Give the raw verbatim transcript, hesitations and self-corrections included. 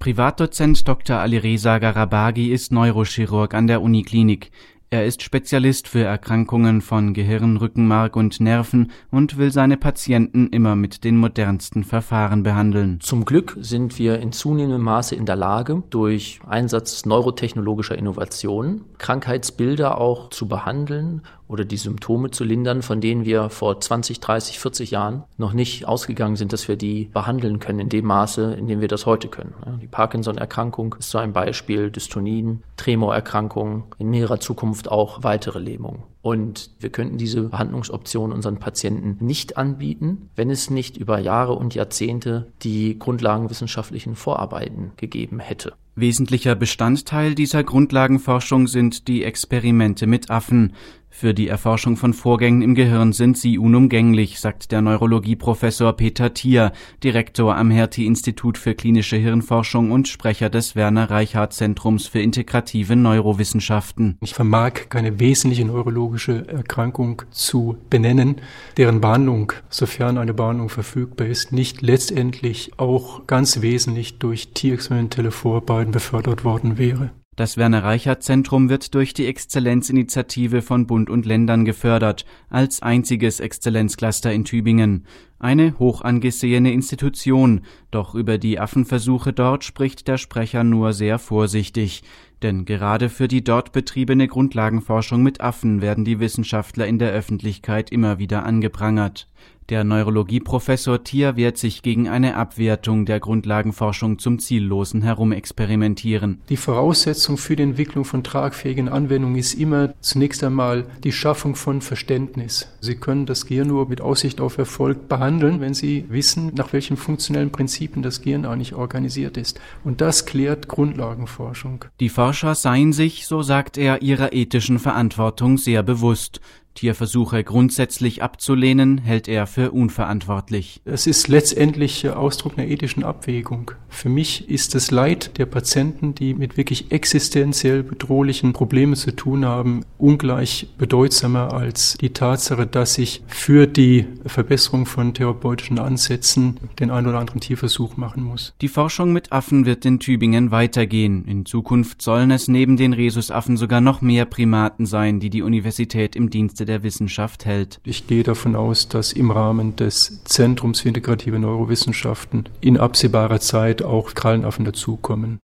Privatdozent Doktor Alireza Garabaghi ist Neurochirurg an der Uniklinik. Er ist Spezialist für Erkrankungen von Gehirn, Rückenmark und Nerven und will seine Patienten immer mit den modernsten Verfahren behandeln. Zum Glück sind wir in zunehmendem Maße in der Lage, durch Einsatz neurotechnologischer Innovationen Krankheitsbilder auch zu behandeln oder die Symptome zu lindern, von denen wir vor zwanzig, dreißig, vierzig Jahren noch nicht ausgegangen sind, dass wir die behandeln können in dem Maße, in dem wir das heute können. Die Parkinson-Erkrankung ist so ein Beispiel, Dystonien, Tremorerkrankungen, in näherer Zukunft auch weitere Lähmungen. Und wir könnten diese Behandlungsoption unseren Patienten nicht anbieten, wenn es nicht über Jahre und Jahrzehnte die grundlagenwissenschaftlichen Vorarbeiten gegeben hätte. Wesentlicher Bestandteil dieser Grundlagenforschung sind die Experimente mit Affen. Für die Erforschung von Vorgängen im Gehirn sind sie unumgänglich, sagt der Neurologieprofessor Peter Thier, Direktor am Hertie-Institut für klinische Hirnforschung und Sprecher des Werner-Reichardt-Zentrums für integrative Neurowissenschaften. Ich vermag keine wesentliche neurologische Erkrankung zu benennen, deren Behandlung, sofern eine Behandlung verfügbar ist, nicht letztendlich auch ganz wesentlich durch tierexperimentelle Vorarbeiten befördert worden wäre. Das Werner-Reichardt-Zentrum wird durch die Exzellenzinitiative von Bund und Ländern gefördert, als einziges Exzellenzcluster in Tübingen. Eine hoch angesehene Institution, doch über die Affenversuche dort spricht der Sprecher nur sehr vorsichtig. Denn gerade für die dort betriebene Grundlagenforschung mit Affen werden die Wissenschaftler in der Öffentlichkeit immer wieder angeprangert. Der Neurologieprofessor Thier wehrt sich gegen eine Abwertung der Grundlagenforschung zum ziellosen Herumexperimentieren. Die Voraussetzung für die Entwicklung von tragfähigen Anwendungen ist immer zunächst einmal die Schaffung von Verständnis. Sie können das Gehirn nur mit Aussicht auf Erfolg behandeln, wenn Sie wissen, nach welchen funktionellen Prinzipien das Gehirn eigentlich organisiert ist. Und das klärt Grundlagenforschung. Die Forscher seien sich, so sagt er, ihrer ethischen Verantwortung sehr bewusst. Tierversuche grundsätzlich abzulehnen, hält er für unverantwortlich. Es ist letztendlich Ausdruck einer ethischen Abwägung. Für mich ist das Leid der Patienten, die mit wirklich existenziell bedrohlichen Problemen zu tun haben, ungleich bedeutsamer als die Tatsache, dass ich für die Verbesserung von therapeutischen Ansätzen den einen oder anderen Tierversuch machen muss. Die Forschung mit Affen wird in Tübingen weitergehen. In Zukunft sollen es neben den Rhesusaffen sogar noch mehr Primaten sein, die die Universität im Dienste der Wissenschaft hält. Ich gehe davon aus, dass im Rahmen des Zentrums für integrative Neurowissenschaften in absehbarer Zeit auch Krallenaffen dazukommen.